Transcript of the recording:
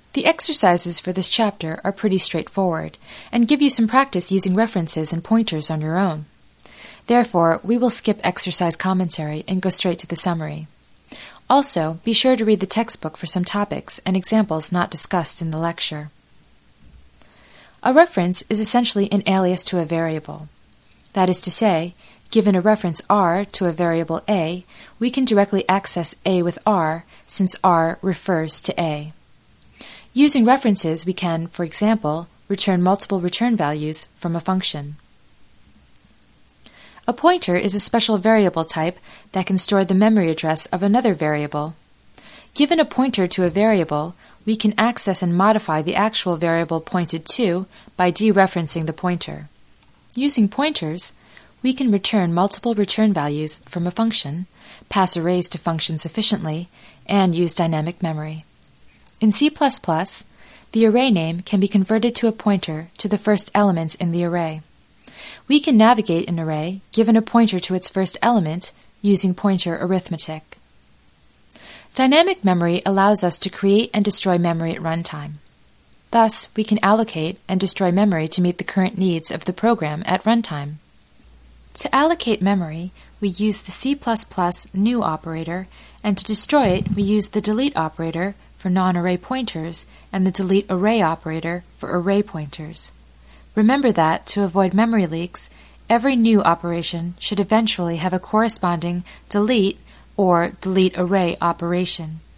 The exercises for this chapter are pretty straightforward and give you some practice using references and pointers on your own. Therefore, we will skip exercise commentary and go straight to the summary. Also, be sure to read the textbook for some topics and examples not discussed in the lecture. A reference is essentially an alias to a variable. That is to say, given a reference R to a variable A, we can directly access A with R since R refers to A. Using references, we can, for example, return multiple return values from a function. A pointer is a special variable type that can store the memory address of another variable. Given a pointer to a variable, we can access and modify the actual variable pointed to by dereferencing the pointer. Using pointers, we can return multiple return values from a function, pass arrays to functions efficiently, and use dynamic memory. In C++, the array name can be converted to a pointer to the first element in the array. We can navigate an array given a pointer to its first element using pointer arithmetic. Dynamic memory allows us to create and destroy memory at runtime. Thus, we can allocate and destroy memory to meet the current needs of the program at runtime. To allocate memory, we use the C++ new operator, and to destroy it, we use the delete operator for non-array pointers and the delete array operator for array pointers. Remember that, to avoid memory leaks, every new operation should eventually have a corresponding delete or delete array operation.